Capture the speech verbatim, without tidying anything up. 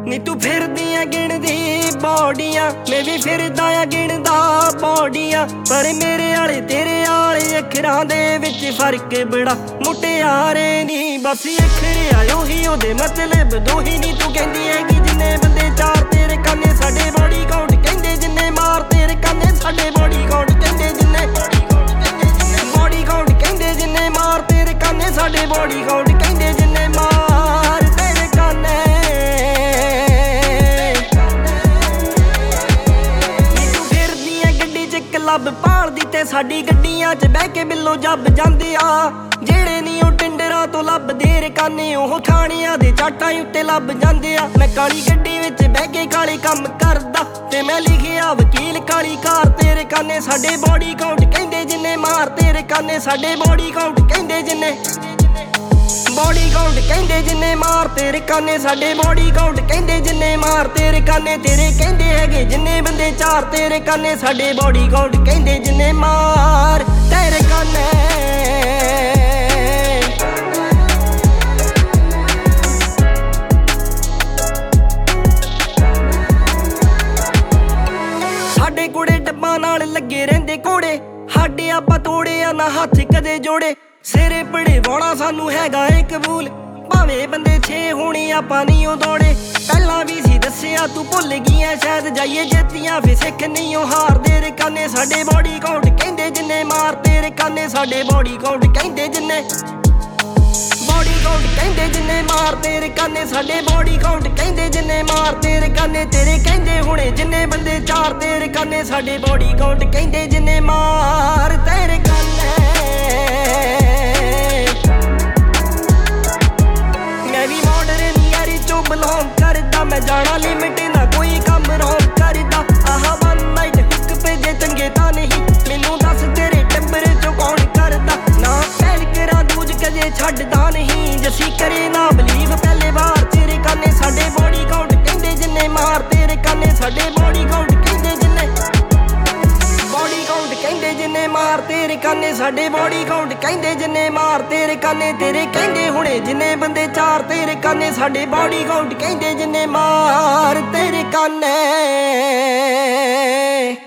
ਨੀ ਤੂੰ ਫਿਰਦੀਆਂ ਗਿਣਦੀ ਬੌਡੀਆਂ, ਮੈਂ ਵੀ ਫਿਰਦਾ ਆ ਗਿਣਦਾ ਬੌਡੀਆਂ। ਪਰ ਮੇਰੇ ਆਲੇ ਤੇਰੇ ਆਲੇ ਅੱਖਰਾਂ ਦੇ ਵਿੱਚ ਫਰਕ ਬੜਾ, ਮੁਟਿਆਰੇ ਨੀ ਬਸ ਅੱਖਰ ਆ ਉਹੀ ਉਹਦੇ ਮਤਲਬ ਦੋਹੀ ਨੀ। ਤੂੰ ਕਹਿੰਦੀ ਹੈਗੀ ਜਿੰਨੇ ਬੰਦੇ ਚਾਰ ਤੇਰੇ ਕੰਨੇ ਸਾਡੇ ਬੋਡੀ ਕਾਊਂਟ ਕਹਿੰਦੇ, ਜਿੰਨੇ ਮਾਰ ਤੇਰੇ ਕੰਨੇ ਸਾਡੇ ਬੋਡੀ ਕਾਊਂਟ ਕਹਿੰਦੇ, ਜਿੰਨੇ ਬੋਡੀ ਕਾਊਂਟ ਕਹਿੰਦੇ, ਜਿੰਨੇ ਮਾਰ ਤੇਰੇ ਕੰਨੇ ਸਾਡੇ ਬੋਡੀ ਕਾਊਂਟ ਕਹਿੰਦੇ, ਜਿੰਨੇ ਮਾਰ ਤੇਰੇ ਕੰਨੇ। ਤੂੰ ਫਿਰਦੀਆਂ ਗੱਡੀ ਚ ਕਲੱਬ ਭਾਲਦੀ ਤੇ ਸਾਡੀ ਗੱਡੀਆਂ ਚ ਬਹਿ ਕੇ ਬਿੱਲੋ ਜੱਬ ਜਾਂਦੇ ਆ। ਜਿਹੜੇ ਨੀ ਉਹ ਟਿੰਡਰਾਂ ਤੋਂ ਲੱਭਦੇ ਰਕਾਨੇ, ਉਹ ਥਾਣਿਆਂ ਦੇ ਚਾਟਾਂ ਉੱਤੇ ਲੱਭ ਜਾਂਦੇ ਆ। ਮੈਂ ਕਾਲੀ ਗੱਡੀ ਵਿੱਚ ਬਹਿ ਕੇ ਕਾਲੇ ਕੰਮ ਕਰਦਾ ਤੇ ਮੈਂ ਲਿਖਿਆ ਵਕੀਲ ਕਾਲੀ ਕਾਰ ਤੇਰੇ ਕੰਨੇ ਸਾਡੇ ਬੋਡੀ ਕਾਊਂਟ ਕਹਿੰਦੇ, ਜਿੰਨੇ ਮਾਰ ਤੇਰੇ ਕੰਨੇ ਸਾਡੇ ਬੋਡੀ ਕਾਊਂਟ ਕਹਿੰਦੇ, ਜਿੰਨੇ ਬੋਡੀ ਕਾਊਂਟ ਕਹਿੰਦੇ, ਜਿੰਨੇ ਮਾਰ ਤੇਰੇ ਕੰਨੇ ਸਾਡੇ ਬੋਡੀ ਕਾਊਂਟ ਕਹਿੰਦੇ, ਜਿੰਨੇ ਮਾਰ ਤੇਰੇ ਕੰਨੇ ਤੇਰੇ ਕਹਿੰਦੇ ਹੈਗੇ, ਜਿੰਨੇ ਬੰਦੇ ਚਾਰ ਤੇਰੇ ਕੰਨੇ ਸਾਡੇ ਬੋਡੀ ਕਾਊਂਟ ਕਹਿੰਦੇ, ਜਿੰਨੇ ਮਾਰ ਤੇਰੇ ਕੰਨੇ। ਸਾਡੇ ਕੁੜੇ ਡੱਬਾਂ ਨਾਲ ਲੱਗੇ ਰਹਿੰਦੇ ਕੋੜੇ, ਸਾਡੇ ਆਪਾਂ ਤੋੜੇ ਆ ਨਾ ਹੱਥ ਕਦੇ ਜੋੜੇ। ਸਿਰੇ ਪੜਵਾਉਣਾ ਸਾਨੂੰ ਹੈਗਾ ਏ ਕਬੂਲ, ਭਾਵੇਂ ਬੰਦੇ ਛੇ ਹੋਣੇ ਆਪਾਂ ਨਹੀਂ ਉਹ ਦੌੜੇ। ਪਹਿਲਾਂ ਵੀ ਸੀ ਦੱਸਿਆ ਤੂੰ ਭੁੱਲ ਗਈਆਂ ਸ਼ਾਇਦ, ਜਾਈਏ ਜੇਤੀਆਂ ਫੇ ਸਿੱਖ ਨਹੀਂ ਉਹ ਹਾਰਦੇ ਰਕਾਨੇ ਸਾਡੇ ਬੋਡੀ ਕਾਊਂਟ ਕਹਿੰਦੇ, ਜਿੰਨੇ ਮਾਰ ਤੇਰੇ ਕੰਨੇ ਸਾਡੇ ਬੋਡੀ ਕਾਊਂਟ ਕਹਿੰਦੇ, ਜਿੰਨੇ ਬੋਡੀ ਕਾਊਂਟ ਕਹਿੰਦੇ, ਜਿੰਨੇ ਮਾਰ ਤੇਰੇ ਕੰਨੇ ਸਾਡੇ ਬੋਡੀ ਕਾਊਂਟ ਕਹਿੰਦੇ, ਜਿੰਨੇ ਮਾਰ ਤੇਰੇ ਕੰਨੇ ਤੇਰੇ ਕਹਿੰਦੇ ਹੁਣੇ, ਜਿੰਨੇ ਬੰਦੇ ਚਾਰ ਤੇਰੇ ਕੰਨੇ ਸਾਡੇ ਬੋਡੀ ਕਾਊਂਟ ਕਹਿੰਦੇ, ਜਿੰਨੇ ਮਾਰ ਤੇਰੇ ਕੰਨੇ। ਮੈਂ ਵੀ ਮਾਡਰਨ ਯਾਰੀ ਚੋਂ ਬਿਲੋਂਗ ਕਰਦਾ, ਮੈਂ ਜਾਣਾ ਲਿਮਿਟ ਨਾ ਕੋਈ ਕੰਮ ਰੋਂਗ ਕਰਦਾ। ਆਹ ਵਨ ਨਾਈਟ ਹੁੱਕ ਪੇ ਜੇ ਚੰਗੇ ਤਾਂ ਨਹੀਂ, ਮੈਨੂੰ ਦੱਸ ਤੇਰੇ ਟੱਬਰ ਚੋਂ ਕੌਣ ਕਰਦਾ। ਨਾ ਪਹਿਲ ਕਰਾਂ ਦੂਜ ਕਦੇ ਛੱਡਦਾ ਨਹੀਂ, ਜੱਸੀ ਕਰੇ ਨਾ ਬਲੀਵ ਪਹਿਲੇ ਵਾਰ ਤੇਰੇ ਕੰਨੇ ਸਾਡੇ ਬੋਡੀ ਕਾਊਂਟ ਕਹਿੰਦੇ, ਜਿੰਨੇ ਮਾਰ ਤੇਰੇ ਕੰਨੇ ਸਾਡੇ ਬੋਡੀ ਕਾਊਂਟ ਕਹਿੰਦੇ, ਜਿੰਨੇ ਬੋਡੀ ਕਾਊਂਟ ਕਹਿੰਦੇ, ਜਿੰਨੇ ਮਾਰ ਤੇਰੇ ਕੰਨੇ ਸਾਡੇ ਬੋਡੀ ਕਾਊਂਟ ਕਹਿੰਦੇ, ਜਿੰਨੇ ਮਾਰ ਤੇਰੇ ਕੰਨੇ ਤੇਰੇ ਕਹਿੰਦੇ ਹੁਣੇ, ਜਿੰਨੇ ਬੰਦੇ ਚਾਰ ਤੇਰੇ ਕੰਨੇ ਸਾਡੇ ਬੋਡੀ ਕਾਊਂਟ ਕਹਿੰਦੇ, ਜਿੰਨੇ ਮਾਰ ਤੇਰੇ ਕੰਨੇ।